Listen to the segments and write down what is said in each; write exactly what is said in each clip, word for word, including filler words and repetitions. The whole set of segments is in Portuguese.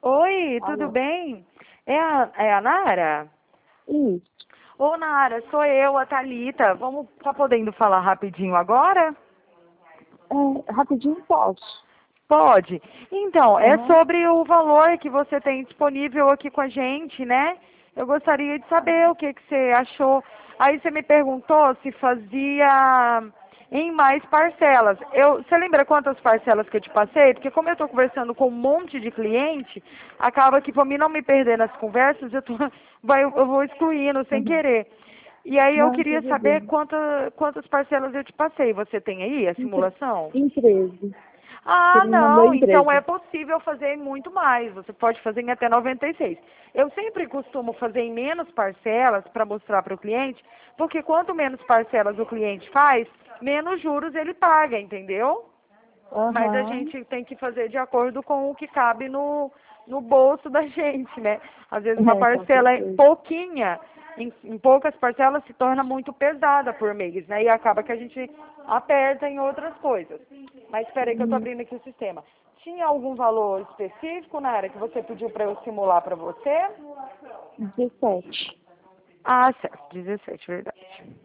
Oi, tudo Alô? bem? É a, é a Nara? Isso. Ô, Nara, sou eu, a Thalita. Vamos, tá podendo falar rapidinho agora? É, rapidinho posso. Pode. Então, é Aham. sobre o valor que você tem disponível aqui com a gente, né? Eu gostaria de saber o que, que você achou. Aí você me perguntou se fazia em mais parcelas. Eu, você lembra quantas parcelas que eu te passei? Porque como eu estou conversando com um monte de cliente, acaba que para mim não me perder nas conversas, eu, tô, vai, eu vou excluindo sem Uhum. querer. E aí eu Não, queria tudo saber bem. quanta, quantas parcelas eu te passei. Você tem aí a Em, tre- simulação? em treze. Você Ah, me mandou não, em então é treze. possível fazer em muito mais. Você pode fazer em até noventa e seis. Eu sempre costumo fazer em menos parcelas para mostrar para o cliente, porque quanto menos parcelas o cliente faz, menos juros ele paga, entendeu? Mas a Aham. gente tem que fazer de acordo com o que cabe no, no bolso da gente, né? Às vezes uma É, com parcela é certeza. pouquinha, em, em poucas parcelas se torna muito pesada por mês, né? E acaba que a gente aperta em outras coisas. Mas espera aí que eu tô Hum, abrindo aqui o sistema. Tinha algum valor específico na área que você pediu para eu simular para você? dezessete. Ah, certo, dezessete, verdade.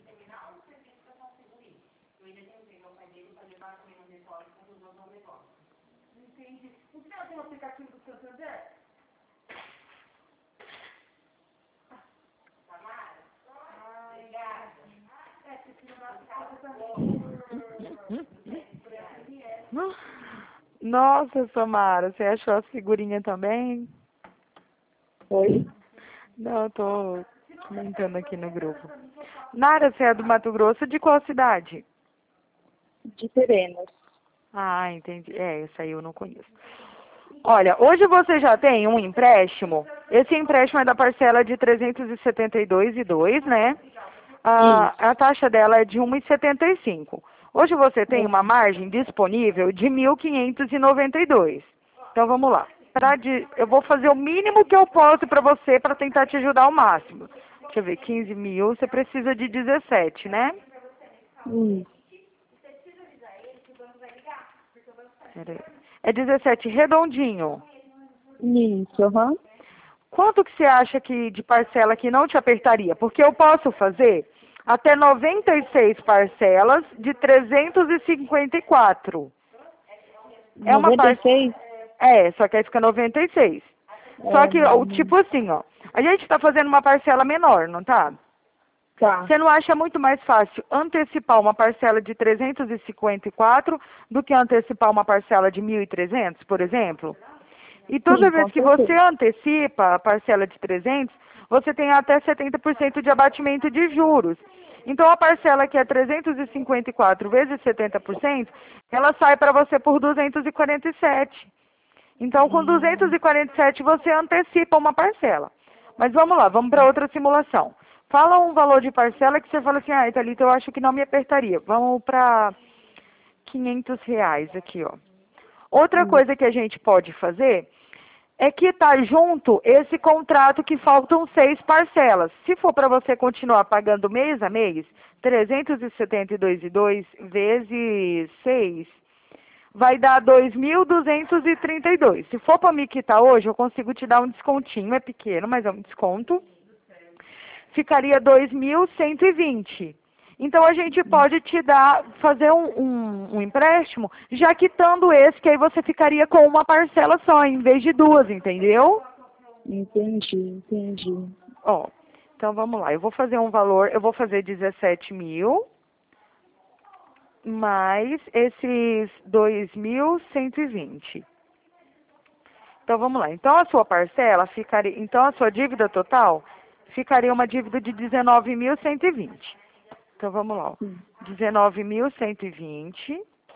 Nossa, Samara, você achou a figurinha também? Oi? Não, eu tô comentando aqui no grupo. Nara, você é do Mato Grosso, de qual cidade? De Terenas. Ah, entendi. É, essa aí eu não conheço. Olha, hoje você já tem um empréstimo. Esse empréstimo é da parcela de trezentos e setenta e dois e dois, né? Ah, Isso. a taxa dela é de um e setenta e cinco. Hoje você tem uma Aham. margem disponível de mil quinhentos e noventa e dois. Então vamos lá. Pra de, eu vou fazer o mínimo que eu posso para você para tentar te ajudar ao máximo. Deixa eu ver, quinze mil, você precisa de dezessete, né? Isso. Pera aí. É dezessete redondinho. Isso, aham. Quanto que você acha que de parcela que não te apertaria? Porque eu posso fazer até noventa e seis parcelas de trezentos e cinquenta e quatro. É uma noventa e parcela. seis. É, só que aí fica noventa e seis. Só É, que, o não. tipo assim, ó. A gente está fazendo uma parcela menor, não tá? Tá. Você não acha muito mais fácil antecipar uma parcela de trezentos e cinquenta e quatro do que antecipar uma parcela de mil e trezentos, por exemplo? E Sim, toda vez com que você certeza. antecipa a parcela de trezentos, você tem até setenta por cento de abatimento de juros. Então, a parcela que é trezentos e cinquenta e quatro vezes setenta por cento, ela sai para você por duzentos e quarenta e sete. Então, com duzentos Hum, e quarenta e sete, você antecipa uma parcela. Mas vamos lá, vamos para outra simulação. Fala um valor de parcela que você fala assim, ah, Thalita, eu acho que não me apertaria. Vamos para quinhentos reais aqui, ó. Outra isso. coisa que a gente pode fazer é que tá junto esse contrato que faltam seis parcelas. Se for para você continuar pagando mês a mês, trezentos e setenta e dois e dois vezes seis vai dar dois mil duzentos e trinta e dois. Se for para me quitar hoje, eu consigo te dar um descontinho, é pequeno, mas é um desconto. Ficaria dois mil cento e vinte. Então a gente pode te dar, fazer um, um, um empréstimo, já quitando esse, que aí você ficaria com uma parcela só, em vez de duas, entendeu? Entendi, entendi. Ó, então vamos lá, eu vou fazer um valor, eu vou fazer dezessete mil, mais esses dois mil cento e vinte. Então vamos lá. Então a sua parcela ficaria, então a sua dívida total ficaria uma dívida de dezenove mil cento e vinte. Então vamos lá. Ó. Sim. dezenove mil cento e vinte.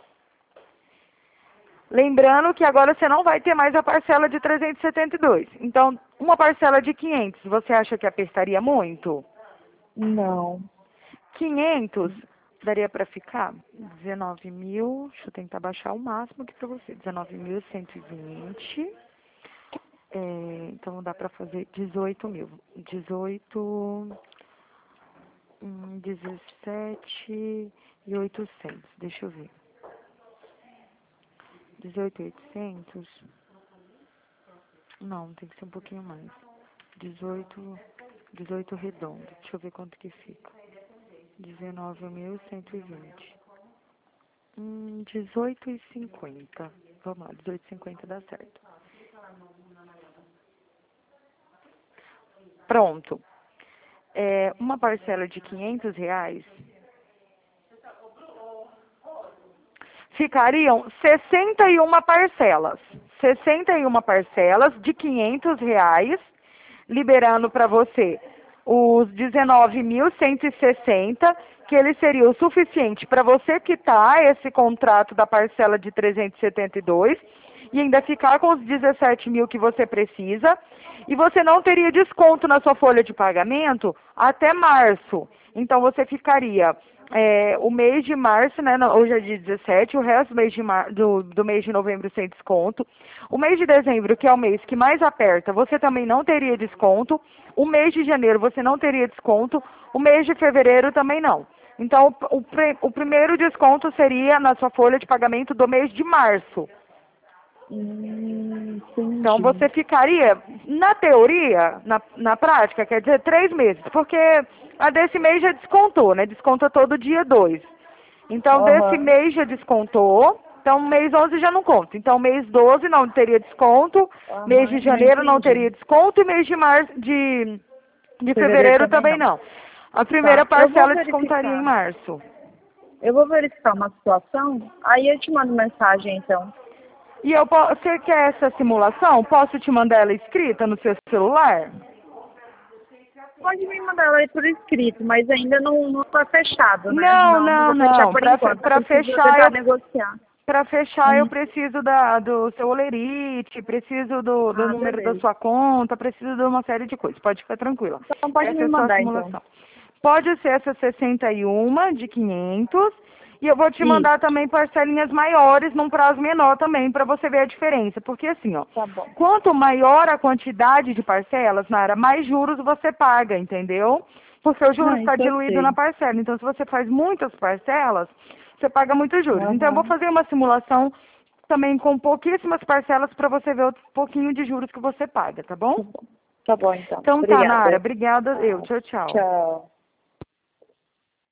Lembrando que agora você não vai ter mais a parcela de trezentos e setenta e dois. Então, uma parcela de quinhentos, você acha que apertaria muito? Não. quinhentos daria para ficar dezenove mil, deixa eu tentar baixar o máximo aqui para você, dezenove mil cento e vinte. É, então dá para fazer dezoito mil. dezoito, hum, dezessete e oitocentos. Deixa eu ver. dezoito mil e oitocentos. Não, tem que ser um pouquinho mais. dezoito, dezoito redondo. Deixa eu ver quanto que fica. dezenove mil cento e vinte. Hum, dezoito e cinquenta. Vamos lá, dezoito e cinquenta dá certo. Pronto. É, uma parcela de quinhentos reais ficariam sessenta e uma parcelas. sessenta e uma parcelas de quinhentos reais, liberando para você os dezenove mil cento e sessenta, que ele seria o suficiente para você quitar esse contrato da parcela de trezentos e setenta e dois e ainda ficar com os dezessete mil que você precisa, e você não teria desconto na sua folha de pagamento até março. Então você ficaria é, o mês de março, né, hoje é dia dezessete, o resto do mês de, mar, do, do mês de novembro sem desconto. O mês de dezembro, que é o mês que mais aperta, você também não teria desconto. O mês de janeiro você não teria desconto. O mês de fevereiro também não. Então, o, o, o primeiro desconto seria na sua folha de pagamento do mês de março. Hum, Então, entendi. você ficaria, na teoria, na, na prática, quer dizer, três meses, porque a desse mês já descontou, né? Desconta todo dia dois. Então, desse Aham. mês já descontou, então mês onze já não conta. Então, mês doze não teria desconto, mês de Aham, não janeiro não entendi. teria desconto e mês de março, de, de Fevereiro fevereiro também também não. não. A primeira Tá. Eu vou parcela descontaria em verificar. março. Eu vou verificar uma situação, aí eu te mando mensagem então. E eu, po- você quer essa simulação? Posso te mandar ela escrita no seu celular? Pode me mandar ela aí por escrito, mas ainda não, não está fechado, né? Não, Não, não não, vou fechar não. por Para enquanto. Eu para preciso fechar tentar eu negociar. para fechar eu Hum. preciso da do seu olerite, preciso do, do Ah, número da beleza. sua conta, preciso de uma série de coisas. Pode ficar tranquila. Então pode Essa me é só a mandar então. simulação. Pode ser essa sessenta e um de quinhentos e eu vou te Isso, mandar também parcelinhas maiores num prazo menor também para você ver a diferença, porque assim, ó, tá bom. quanto maior a quantidade de parcelas, Nara, mais juros você paga, entendeu? Porque o juros Não, está isso eu diluído na sei. parcela. Então, se você faz muitas parcelas, você paga muitos juros. Então, eu vou Aham. fazer uma simulação também com pouquíssimas parcelas para você ver o pouquinho de juros que você paga, tá bom? Tá bom. Tá bom então. Então tá, Nara. Obrigada. Obrigada. Eu. Tchau, tchau. Tchau.